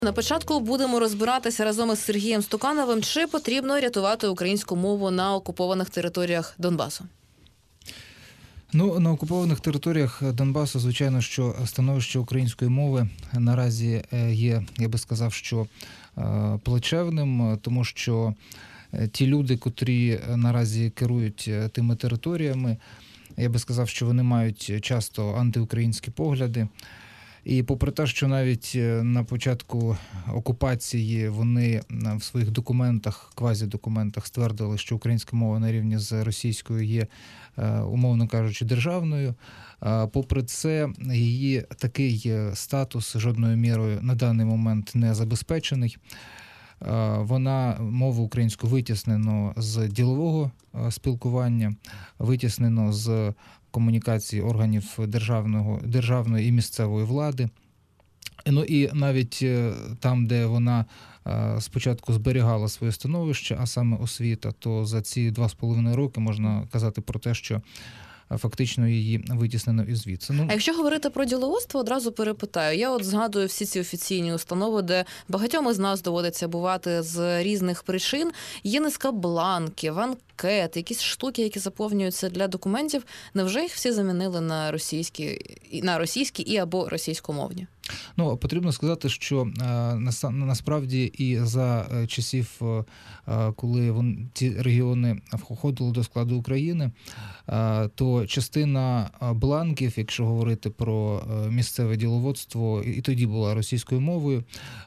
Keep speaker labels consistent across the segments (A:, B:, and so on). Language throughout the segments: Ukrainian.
A: На початку будемо розбиратися разом із Сергієм Стукановим, чи потрібно рятувати українську мову на окупованих територіях Донбасу.
B: На окупованих територіях Донбасу, звичайно, що становище української мови наразі є, я би сказав, що плачевним, тому що ті люди, котрі наразі керують тими територіями, я би сказав, що вони мають часто антиукраїнські погляди. І попри те, що навіть на початку окупації вони в своїх документах, квазідокументах ствердили, що українська мова на рівні з російською є, умовно кажучи, державною, попри це її такий статус жодною мірою на даний момент не забезпечений. Вона, мову українську, витіснено з ділового спілкування, витіснено з комунікації органів державної і місцевої влади. І навіть там, де вона спочатку зберігала своє становище, а саме освіта, то за ці 2,5 роки можна казати про те, що фактично її витіснено і звідси.
A: А якщо говорити про діловодство, одразу перепитаю. Я згадую всі ці офіційні установи, де багатьом із нас доводиться бувати з різних причин. Є низка бланків, анкет, якісь штуки, які заповнюються для документів. Невже їх всі замінили на російські і або російськомовні?
B: Потрібно сказати, що насправді і за часів, коли ці регіони входили до складу України, то частина бланків, якщо говорити про місцеве діловодство, і тоді була російською мовою.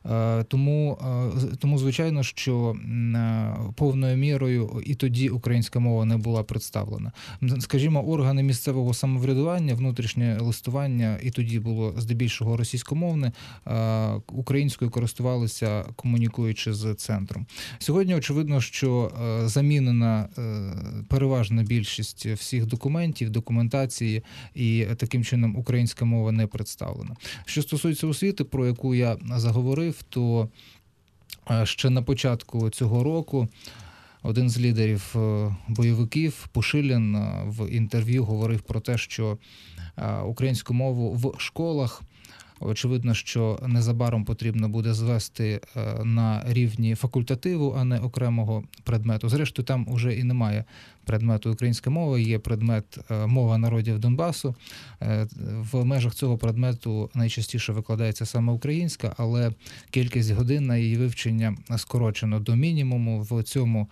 B: Тому звичайно, що повною мірою і тоді українська мова не була представлена. Скажімо, органи місцевого самоврядування, внутрішнє листування і тоді було здебільшого російськомовне, українською користувалися, комунікуючи з центром. Сьогодні очевидно, що замінена переважна більшість всіх документів, документації, і таким чином українська мова не представлена. Що стосується освіти, про яку я заговорив, то ще на початку цього року один з лідерів бойовиків, Пушилін, в інтерв'ю говорив про те, що українську мову в школах, очевидно, що незабаром потрібно буде звести на рівні факультативу, а не окремого предмету. Зрештою, там уже і немає предмету українська мова, є предмет мова народів Донбасу. В межах цього предмету найчастіше викладається саме українська, але кількість годин на її вивчення скорочено до мінімуму. В цьому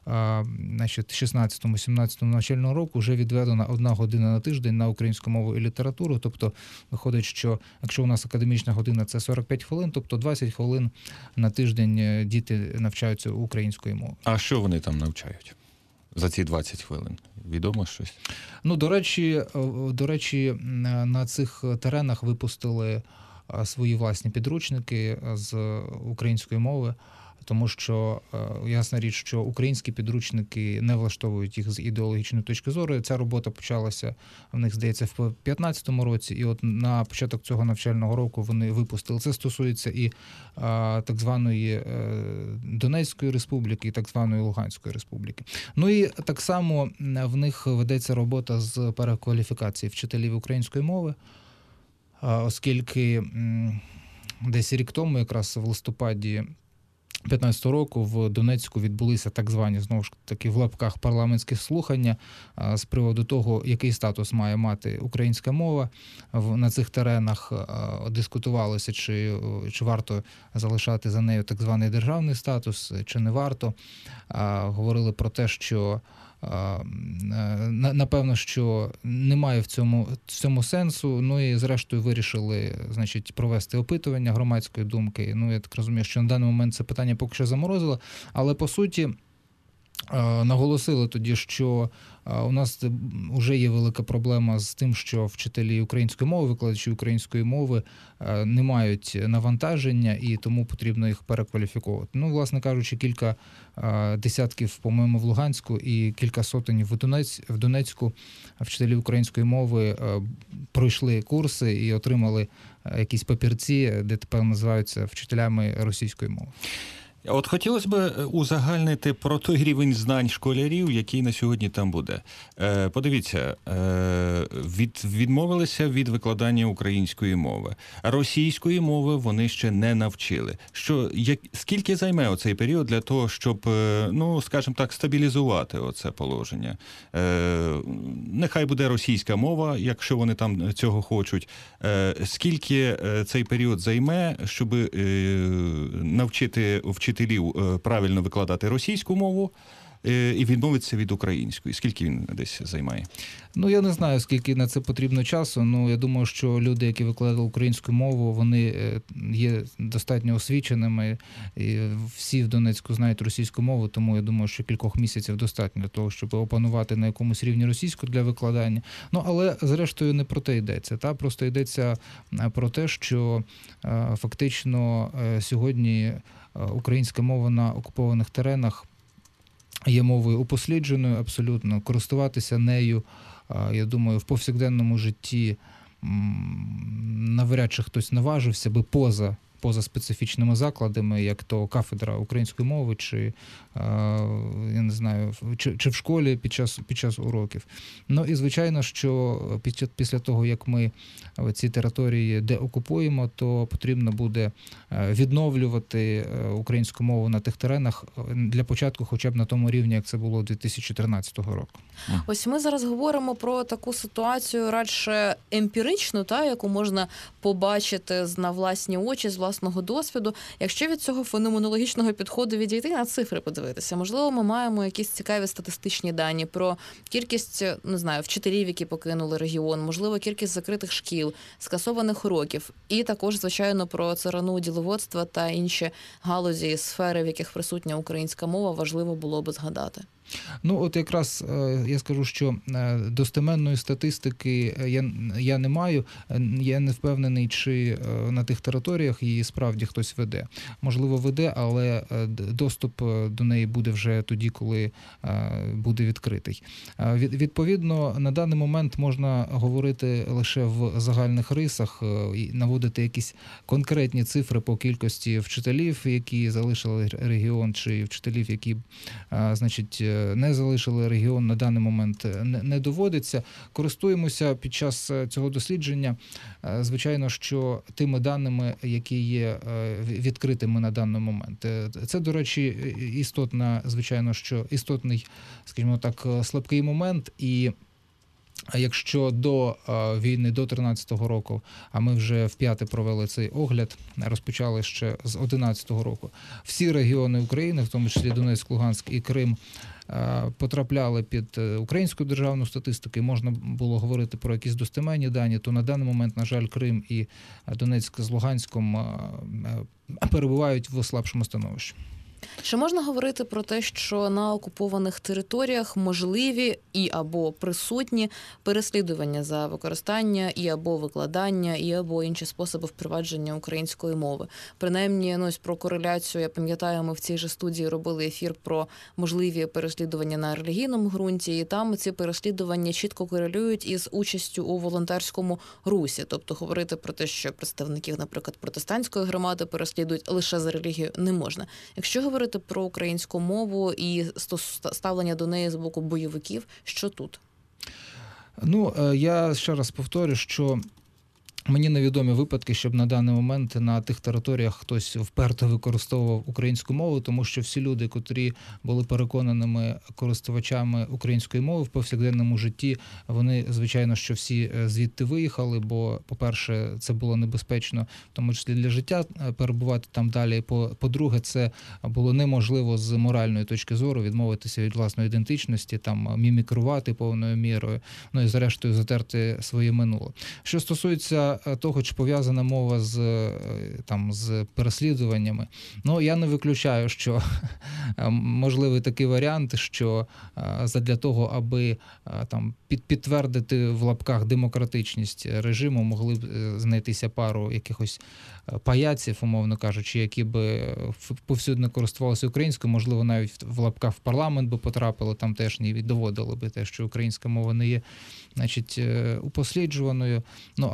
B: 16-17 навчального року вже відведена 1 година на тиждень на українську мову і літературу. Тобто виходить, що якщо у нас академічна година – це 45 хвилин, тобто 20 хвилин на тиждень діти навчаються українською мовою.
C: А що вони там навчають за ці 20 хвилин? Відомо щось?
B: До речі, на цих теренах випустили свої власні підручники з української мови. Тому що, ясна річ, що українські підручники не влаштовують їх з ідеологічної точки зору. Ця робота почалася, в них, здається, в 2015 році, і от на початок цього навчального року вони випустили. Це стосується і так званої Донецької республіки, і так званої Луганської республіки. І так само в них ведеться робота з перекваліфікації вчителів української мови, оскільки десь рік тому, якраз в листопаді 2015 року в Донецьку відбулися так звані, знову ж таки, в лапках парламентські слухання з приводу того, який статус має мати українська мова. На цих теренах дискутувалося, чи варто залишати за нею так званий державний статус, чи не варто. Говорили про те, що напевно, що немає в цьому сенсу, і зрештою вирішили, провести опитування громадської думки. Я так розумію, що на даний момент це питання поки що заморозило, але по суті наголосили тоді, що у нас вже є велика проблема з тим, що вчителі української мови, викладачі української мови не мають навантаження, і тому потрібно їх перекваліфіковувати. Власне кажучи, кілька десятків, по-моєму, в Луганську і кілька сотень в Донецьку вчителі української мови пройшли курси і отримали якісь папірці, де тепер називаються вчителями російської мови.
C: От хотілося б узагальнити про той рівень знань школярів, який на сьогодні там буде. Подивіться, відмовилися від викладання української мови. Російської мови вони ще не навчили. Скільки займе оцей період для того, щоб, скажімо так, стабілізувати оце положення? Нехай буде російська мова, якщо вони там цього хочуть. Скільки цей період займе, щоб навчити вчителів правильно викладати російську мову і відмовитися від української? Скільки він десь займає?
B: Я не знаю, скільки на це потрібно часу. Я думаю, що люди, які викладали українську мову, вони є достатньо освіченими. І всі в Донецьку знають російську мову, тому я думаю, що кількох місяців достатньо для того, щоб опанувати на якомусь рівні російську для викладання. Але, зрештою, не про те йдеться. Просто йдеться про те, що фактично сьогодні українська мова на окупованих теренах є мовою упослідженою абсолютно. Користуватися нею, я думаю, в повсякденному житті навряд чи хтось наважився би поза специфічними закладами, як то кафедра української мови, чи я не знаю, чи в школі під час уроків. І звичайно, що після того, як ми ці території деокупуємо, то потрібно буде відновлювати українську мову на тих теренах для початку хоча б на тому рівні, як це було 2013 року.
A: Ось ми зараз говоримо про таку ситуацію радше емпіричну, яку можна побачити на власні очі, з власного досвіду. Якщо від цього феноменологічного підходу відійти, на цифри подивитися, можливо, ми маємо якісь цікаві статистичні дані про кількість, не знаю, вчителів, які покинули регіон, можливо, кількість закритих шкіл, скасованих уроків, і також, звичайно, про царану діловодства та інші галузі і сфери, в яких присутня українська мова, важливо було би згадати.
B: От якраз я скажу, що достеменної статистики я не маю. Я не впевнений, чи на тих територіях її справді хтось веде. Можливо, веде, але доступ до неї буде вже тоді, коли буде відкритий. Відповідно, на даний момент можна говорити лише в загальних рисах і наводити якісь конкретні цифри по кількості вчителів, які залишили регіон, чи вчителів, які, не залишили регіон, на даний момент не доводиться. Користуємося під час цього дослідження, звичайно, що тими даними, які є відкритими на даний момент. Це, до речі, істотний, скажімо так, слабкий момент. І якщо до війни, до 13-го року, а ми вже вп'яте провели цей огляд, розпочали ще з 11-го року, всі регіони України, в тому числі Донецьк, Луганськ і Крим, потрапляли під українську державну статистику, і можна було говорити про якісь достеменні дані, то на даний момент, на жаль, Крим і Донецьк з Луганськом перебувають в слабшому становищі.
A: Чи можна говорити про те, що на окупованих територіях можливі і або присутні переслідування за використання і або викладання, і або інші способи впровадження української мови? Принаймні, ось про кореляцію, я пам'ятаю, ми в цій же студії робили ефір про можливі переслідування на релігійному ґрунті, і там ці переслідування чітко корелюють із участю у волонтерському русі. Тобто говорити про те, що представників, наприклад, протестантської громади переслідують лише за релігію, не можна. Якщо говорити про українську мову і ставлення до неї з боку бойовиків, що тут?
B: Я ще раз повторю, що мені невідомі випадки, щоб на даний момент на тих територіях хтось вперто використовував українську мову, тому що всі люди, котрі були переконаними користувачами української мови в повсякденному житті, вони, звичайно, що всі звідти виїхали, бо, по-перше, це було небезпечно, в тому числі для життя, перебувати там далі. По-друге, це було неможливо з моральної точки зору відмовитися від власної ідентичності, мімікрувати повною мірою, і зрештою затерти своє минуле. Що стосується того, чи пов'язана мова з переслідуваннями. Я не виключаю, що можливий такий варіант, що задля того, аби підтвердити в лапках демократичність режиму, могли б знайтися пару якихось паяців, умовно кажучи, які би повсюдно користувалися українською, можливо, навіть в лапках в парламент би потрапили, там теж не доводили би те, що українська мова не є, упосліджуваною. Але це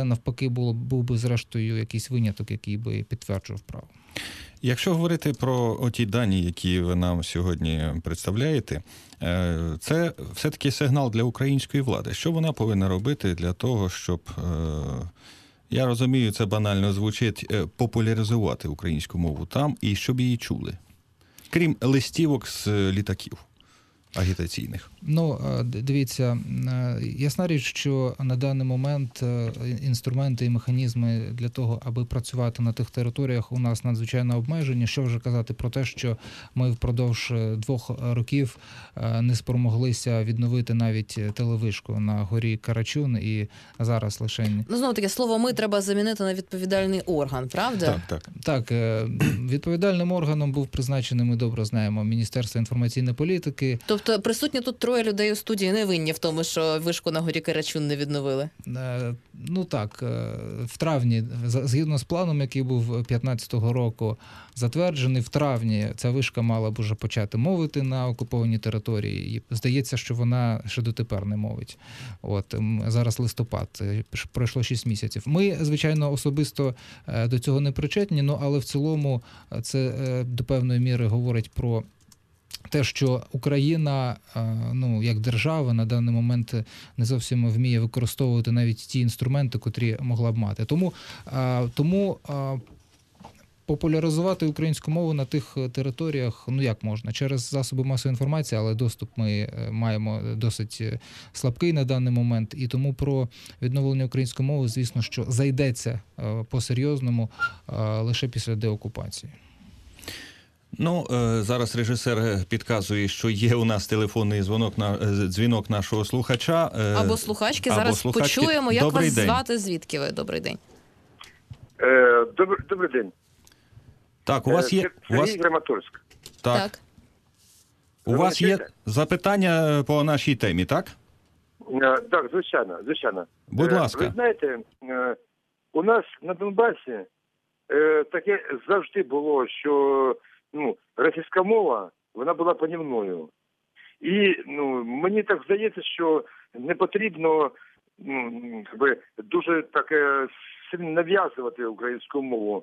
B: навпаки був би зрештою якийсь виняток, який би підтверджував право.
C: Якщо говорити про оті дані, які ви нам сьогодні представляєте, це все-таки сигнал для української влади. Що вона повинна робити для того, щоб, я розумію, це банально звучить, популяризувати українську мову там і щоб її чули? Крім листівок з літаків агітаційних.
B: Ну, дивіться, ясна річ, що на даний момент інструменти і механізми для того, аби працювати на тих територіях, у нас надзвичайно обмежені. Що вже казати про те, що ми впродовж 2 років не спромоглися відновити навіть телевишку на горі Карачун, і зараз лише...
A: Ну, знову таке, слово «ми» треба замінити на відповідальний орган, правда?
B: Так, відповідальним органом був призначений, ми добре знаємо, Міністерство інформаційної політики.
A: Тобто присутні тут 3 людей у студії не винні в тому, що вишку на горі Карачун не відновили?
B: Ну так, в травні, згідно з планом, який був 15-го року затверджений, в травні ця вишка мала б уже почати мовити на окупованій території. І здається, що вона ще дотепер не мовить. От, зараз листопад, пройшло 6 місяців. Ми, звичайно, особисто до цього не причетні, але в цілому це до певної міри говорить про те, що Україна, як держава, на даний момент не зовсім вміє використовувати навіть ті інструменти, котрі могла б мати. Тому популяризувати українську мову на тих територіях, як можна? Через засоби масової інформації, але доступ ми маємо досить слабкий на даний момент. І тому про відновлення української мови, звісно, що зайдеться по-серйозному лише після деокупації.
C: Зараз режисер підказує, що є у нас телефонний дзвінок нашого слухача.
A: Або слухачки. Зараз почуємо, як вас звати, звідки ви. Добрий день.
D: Добрий день.
C: Так, у вас є...
D: Сергій Краматорськ.
C: Так. У вас є запитання по нашій темі, так?
D: Так, звичайно.
C: Будь ласка.
D: Ви знаєте, у нас на Донбасі таке завжди було, що російська мова, вона була панівною. І мені так здається, що не потрібно дуже сильно нав'язувати українську мову.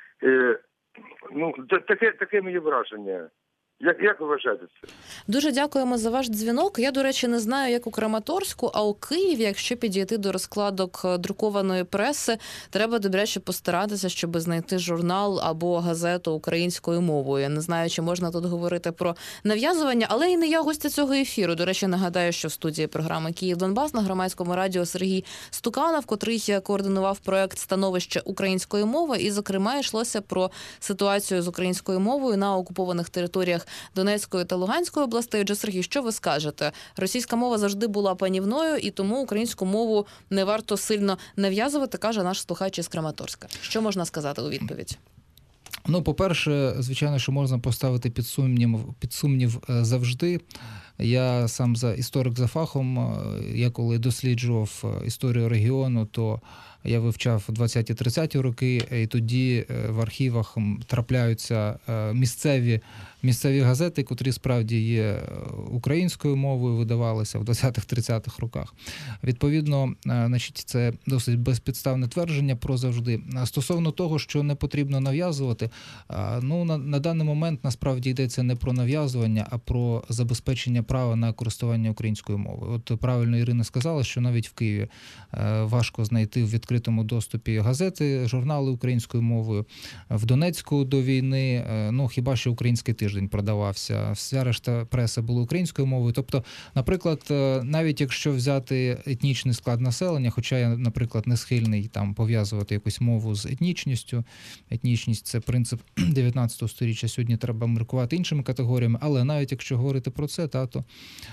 D: Таке моє враження. Як ви вважаєте це?
A: Дуже дякуємо за ваш дзвінок. Я, до речі, не знаю, як у Краматорську, а у Києві, якщо підійти до розкладок друкованої преси, треба добряче постаратися, щоб знайти журнал або газету українською мовою. Я не знаю, чи можна тут говорити про нав'язування, але і не я гостя цього ефіру. До речі, нагадаю, що в студії програми «Київ-Донбас» на Громадському радіо Сергій Стуканов, котрий координував проект «Становище української мови», і, зокрема, йшлося про ситуацію з українською мовою на окупованих територіях Донецької та Луганської областей. Отже, Сергій, що ви скажете? Російська мова завжди була панівною, і тому українську мову не варто сильно нав'язувати, каже наш слухач із Краматорська. Що можна сказати у відповідь?
B: По-перше, звичайно, що можна поставити під сумнів завжди. Я сам історик за фахом, я коли досліджував історію регіону, то я вивчав 20-30 роки, і тоді в архівах трапляються місцеві газети, котрі справді є українською мовою, видавалися в 20-30-х роках. Відповідно, це досить безпідставне твердження про завжди. Стосовно того, що не потрібно нав'язувати, на даний момент насправді йдеться не про нав'язування, а про забезпечення права на користування українською мовою. От правильно Ірина сказала, що навіть в Києві важко знайти в відкритому доступі газети, журнали українською мовою. В Донецьку до війни, хіба що «Український тиждень» продавався. Вся решта преси була українською мовою. Тобто, наприклад, навіть якщо взяти етнічний склад населення, хоча я, наприклад, не схильний пов'язувати якусь мову з етнічністю. Етнічність – це принцип 19 сторіччя. Сьогодні треба міркувати іншими категоріями. Але навіть якщо говорити про це, то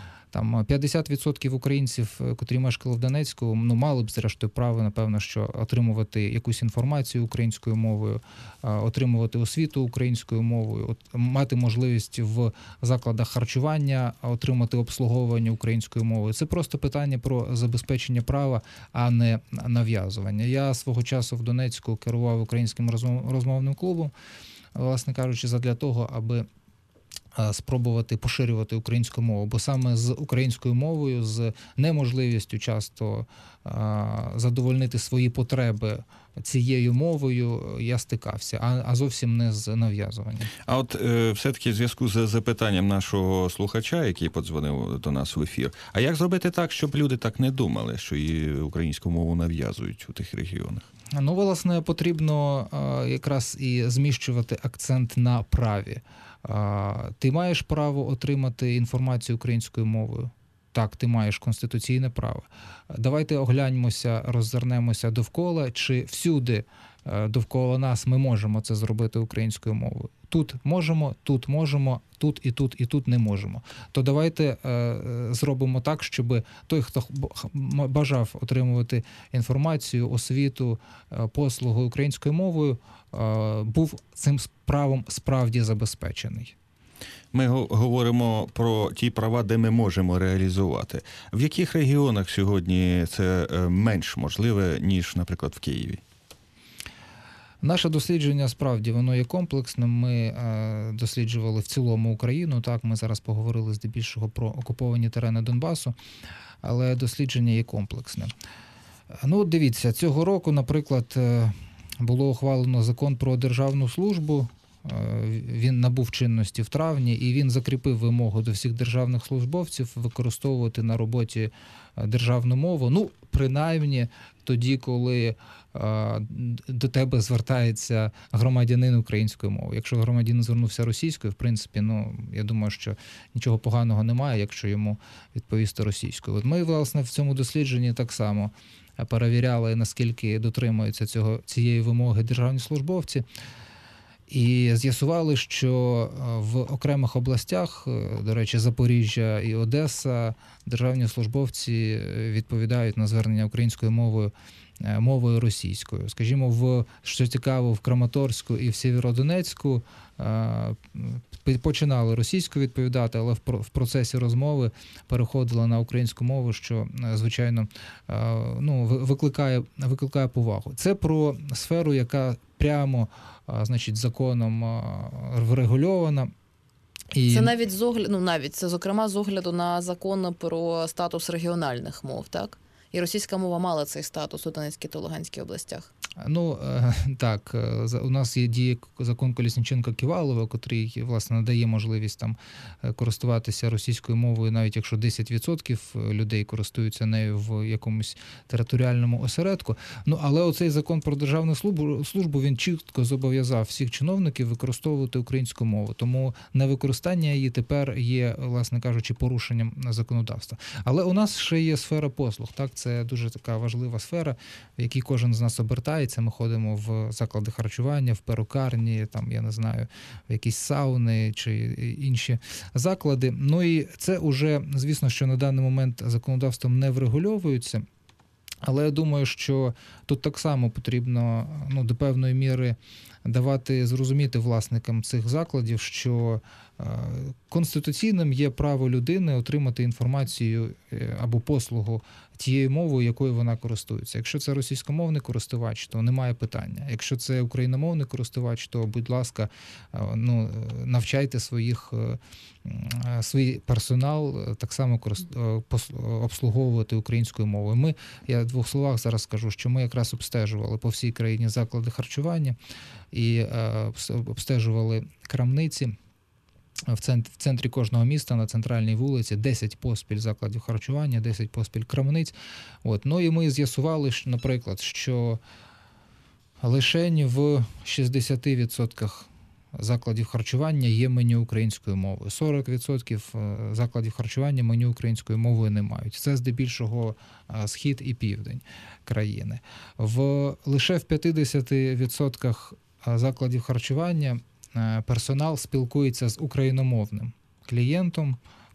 B: 50% українців, котрі мешкали в Донецьку, мали б, зрештою, право, напевно, що отримувати якусь інформацію українською мовою, отримувати освіту українською мовою, мати можливість в закладах харчування отримати обслуговування українською мовою. Це просто питання про забезпечення права, а не нав'язування. Я свого часу в Донецьку керував українським розмовним клубом, власне кажучи, задля того, аби спробувати поширювати українську мову, бо саме з українською мовою, з неможливістю часто задовольнити свої потреби цією мовою я стикався, а зовсім не з нав'язуванням.
C: А от все-таки в зв'язку з запитанням нашого слухача, який подзвонив до нас в ефір, а як зробити так, щоб люди так не думали, що і українську мову нав'язують у тих регіонах?
B: Ну, власне, потрібно якраз і зміщувати акцент на праві. Ти маєш право отримати інформацію українською мовою? Так, ти маєш конституційне право. Давайте огляньмося, роззирнемося довкола, чи всюди довкола нас ми можемо це зробити українською мовою. Тут можемо, тут і тут не можемо. То давайте зробимо так, щоб той, хто бажав отримувати інформацію, освіту, послугу українською мовою, був цим правом справді забезпечений.
C: Ми говоримо про ті права, де ми можемо реалізувати. В яких регіонах сьогодні це менш можливе, ніж, наприклад, в Києві?
B: Наше дослідження, справді, воно є комплексним. Ми досліджували в цілому Україну. Так, ми зараз поговорили здебільшого про окуповані терени Донбасу, але дослідження є комплексним. Ну, дивіться, цього року, наприклад, було ухвалено закон про державну службу. Він набув чинності в травні, і він закріпив вимогу до всіх державних службовців використовувати на роботі державну мову. Ну, принаймні, тоді, коли до тебе звертається громадянин українською мовою. Якщо громадянин звернувся російською, в принципі, ну, я думаю, що нічого поганого немає, якщо йому відповісти російською. От ми, власне, в цьому дослідженні так само перевіряли, наскільки дотримуються цієї вимоги державні службовці. І з'ясували, що в окремих областях, до речі, Запоріжжя і Одеса, державні службовці відповідають на звернення українською мовою російською. Скажімо, що цікаво, в Краматорську і в Сєвєродонецьку починали російською відповідати, але в процесі розмови переходили на українську мову, що, звичайно, ну, викликає повагу. Це про сферу, яка прямо, значить, законом врегульована. І...
A: Це навіть це, зокрема, з огляду на закон про статус регіональних мов, так? І російська мова мала цей статус у Донецькій та Луганській областях.
B: Ну, так, у нас є діє закон Колесніченка-Ківалова, котрий, власне, надає можливість там користуватися російською мовою, навіть якщо 10% людей користуються нею в якомусь територіальному осередку. Ну, але оцей закон про державну службу, він чітко зобов'язав всіх чиновників використовувати українську мову. Тому невикористання її тепер є, власне кажучи, порушенням законодавства. Але у нас ще є сфера послуг, так? Це дуже така важлива сфера, в якій кожен з нас обертається. Ми ходимо в заклади харчування, в перукарні, там, я не знаю, в якісь сауни чи інші заклади. Ну і це уже, звісно, що на даний момент законодавством не врегульовується. Але я думаю, що тут так само потрібно, ну, до певної міри давати зрозуміти власникам цих закладів, що конституційним є право людини отримати інформацію або послугу тією мовою, якою вона користується. Якщо це російськомовний користувач, то немає питання. Якщо це україномовний користувач, то, будь ласка, ну, навчайте свій персонал так само обслуговувати українською мовою. Я в двох словах зараз скажу, що ми якраз обстежували по всій країні заклади харчування і обстежували крамниці. В центрі кожного міста на центральній вулиці 10 поспіль закладів харчування, 10 поспіль крамниць. От. Ну і ми з'ясували, що, наприклад, що лише в 60% закладів харчування є меню українською мовою. 40% закладів харчування меню українською мовою не мають. Це здебільшого схід і південь країни. Лише в 50% закладів харчування персонал спілкується з україномовним клієнтом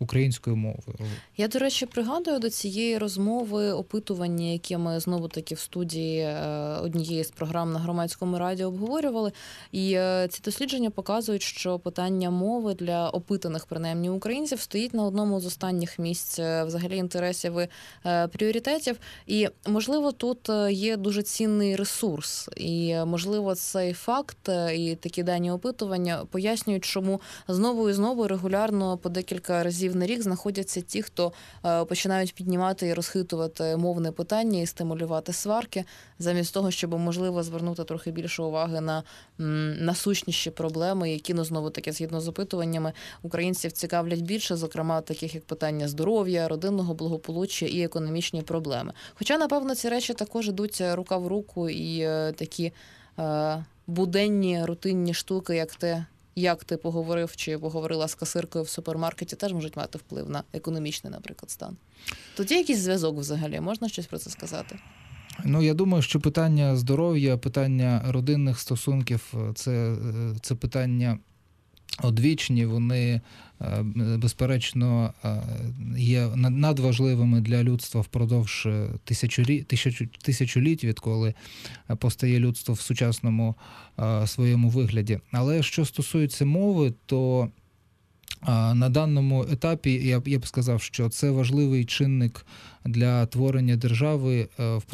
B: українською мовою.
A: Я, до речі, пригадую до цієї розмови опитування, які ми знову-таки в студії однієї з програм на Громадському радіо обговорювали. І ці дослідження показують, що питання мови для опитаних, принаймні, українців стоїть на одному з останніх місць взагалі інтересів і пріоритетів. І, можливо, тут є дуже цінний ресурс. І, можливо, цей факт і такі дані опитування пояснюють, чому знову і знову регулярно по декілька разів на рік знаходяться ті, хто починають піднімати і розхитувати мовне питання і стимулювати сварки, замість того, щоб, можливо, звернути трохи більше уваги на насущніші проблеми, які, знову-таки, згідно з опитуваннями, українців цікавлять більше, зокрема, таких як питання здоров'я, родинного благополуччя і економічні проблеми. Хоча, напевно, ці речі також ідуть рука в руку і такі буденні, рутинні штуки, як те, як ти поговорив чи поговорила з касиркою в супермаркеті, теж можуть мати вплив на економічний, наприклад, стан. Тут є якийсь зв'язок взагалі? Можна щось про це сказати?
B: Ну, я думаю, що питання здоров'я, питання родинних стосунків – це питання одвічні, вони, безперечно, є надважливими для людства впродовж тисячоліть, відколи постає людство в сучасному своєму вигляді. Але що стосується мови, то на даному етапі я б сказав, що це важливий чинник для творення держави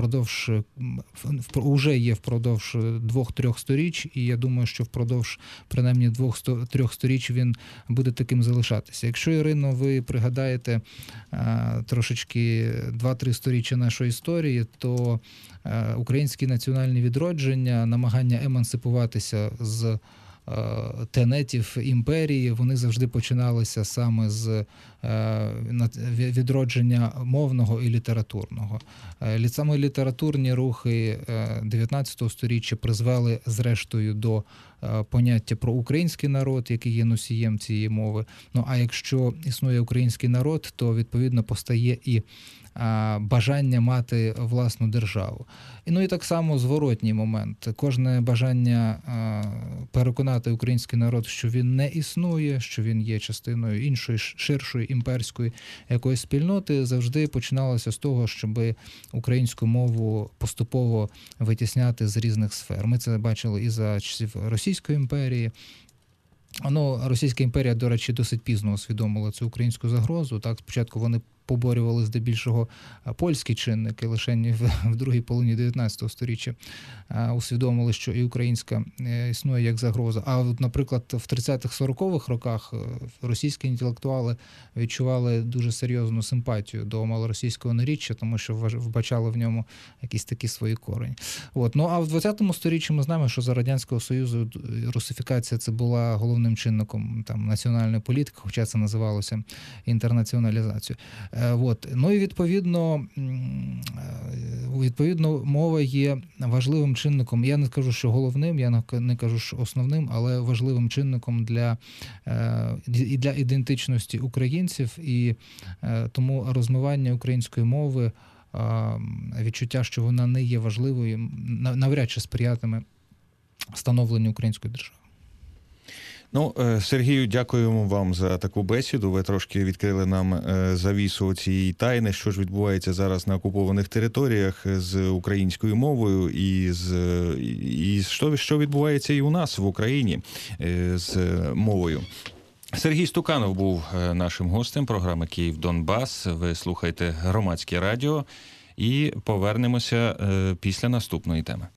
B: уже є впродовж 2-3 сторіч, і я думаю, що впродовж принаймні 2-3 сторіч він буде таким залишатися. Якщо, Ірино, ви пригадаєте трошечки 2-3 сторіччя нашої історії, то українське національне відродження, намагання емансипуватися з тенетів імперії, вони завжди починалися саме з відродження мовного і літературного. Саме літературні рухи 19 століття призвели зрештою до поняття про український народ, який є носієм цієї мови. Ну, а якщо існує український народ, то відповідно постає і бажання мати власну державу. Ну і так само зворотній момент. Кожне бажання переконати український народ, що він не існує, що він є частиною іншої, ширшої імперської якоїсь спільноти, завжди починалося з того, щоб українську мову поступово витісняти з різних сфер. Ми це бачили і за часів Російської імперії. Ну, Російська імперія, до речі, досить пізно усвідомила цю українську загрозу. Так, спочатку вони поборювали здебільшого польські чинники, лише в другій половині 19 століття усвідомили, що і українська існує як загроза. А, наприклад, в 30-40-х роках російські інтелектуали відчували дуже серйозну симпатію до малоросійського наріччя, тому що вбачали в ньому якісь такі свої корені. Ну, а в 20 сторіччі ми знаємо, що за Радянського Союзу русифікація це була головним чинником національної політики, хоча це називалося інтернаціоналізацією. Ну і відповідно мова є важливим чинником. Я не кажу, що головним, я не кажу, що основним, але важливим чинником для ідентичності українців, і тому розмивання української мови, відчуття, що вона не є важливою, навряд чи сприятиме становленню української держави.
C: Ну, Сергію, дякуємо вам за таку бесіду. Ви трошки відкрили нам завісу цієї тайни, що ж відбувається зараз на окупованих територіях з українською мовою і що відбувається і у нас в Україні з мовою. Сергій Стуканов був нашим гостем програми «Київ-Донбас». Ви слухаєте Громадське радіо і повернемося після наступної теми.